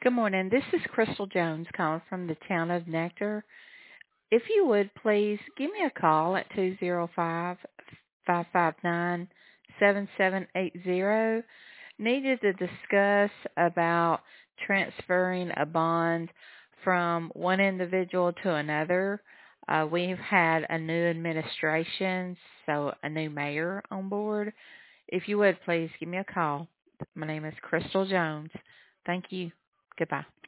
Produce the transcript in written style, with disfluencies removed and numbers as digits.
Good morning. This is Crystal Jones calling from the town of Nectar. If you would please give me a call at 205-559-7780. Needed to discuss about transferring a bond from one individual to another. We've had a new administration, so a new mayor on board. If you would please give me a call. My name is Crystal Jones. Thank you. Goodbye.